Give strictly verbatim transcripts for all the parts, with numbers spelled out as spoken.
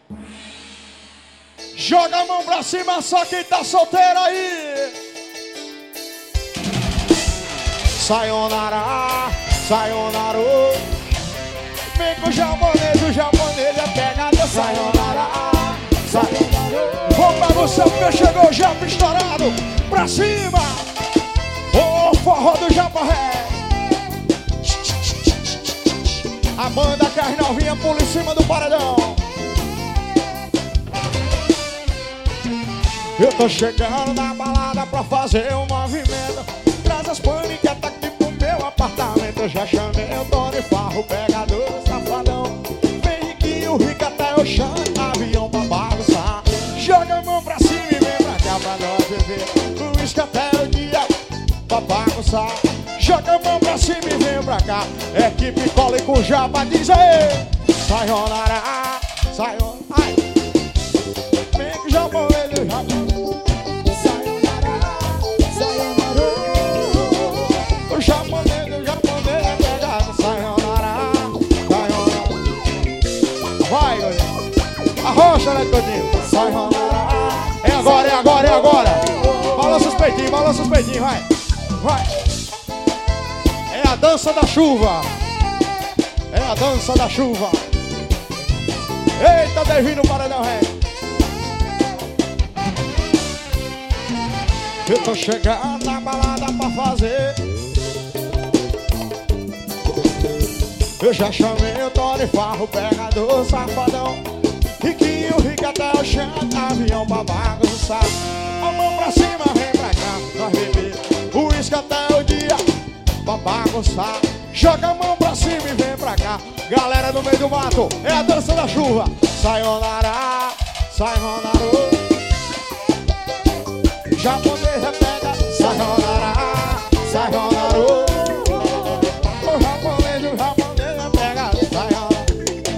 Joga a mão pra cima, só quem tá solteiro aí. Sayonara, sayonara. Vem com o japonês, o japonês é pegada. Sayonara, sayonara. Vamos bagunçar porque chegou o japa estourado. Pra cima. O oh, forró do japaré. A banda que as novinhas pula em cima do paredão. Eu tô chegando na balada pra fazer um movimento. Traz as paniquetas aqui pro meu apartamento. Eu já chamei o Tony Farro, pegador, safadão. Vem riquinho, rico até o chão, avião pra bagunçar. Joga a mão pra cima e vem pra cá pra nós beber. Uísque até o dia pra bagunçar. Joga a mão pra cima e vem pra cá. Equipe cola e com japa, diz aí. Sayonara, sayonara. Ai. Vem que já morreu, já morreu. O japonês, o japonês é pegado. Sayonara, sayonara. Vai, Godinho. Arrocha, né, Godinho? Sayonara. É agora, é agora, é agora. Balança os peitinhos, balança os peitinhos, vai. Vai. É a dança da chuva. É a dança da chuva. Eita, Devinho no paredão, ré. Eu tô chegando na balada pra fazer. Eu já chamei o Tony Farro, pegador, safadão. Riquinho, rico até o chão, avião pra bagunçar. A mão pra cima, vem pra cá, nós beber. Uísque até o dia pra bagunçar. Joga a mão pra cima e vem pra cá. Galera no meio do mato, é a dança da chuva. Sayonara, sayonara. Japonês repega, sayonara, sayonara. O japonês, o japonês repega, sayonara.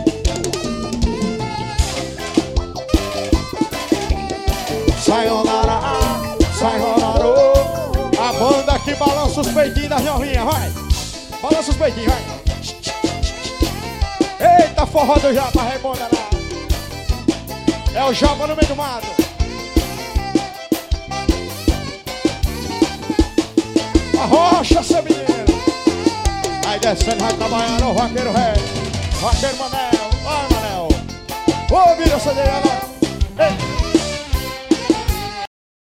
Sayonara, sayonara. A banda que balança os peitinhos das novinhas, vai. Balança os peitinhos, vai. Eita, forró do japa, rebonda lá. É o japa no meio do mato. Arrocha, seu menino. Vai descendo, vai trabalhando o vaqueiro rei. Vaqueiro Manel, vai Manel. Ô, vira essa daí agora. Ei.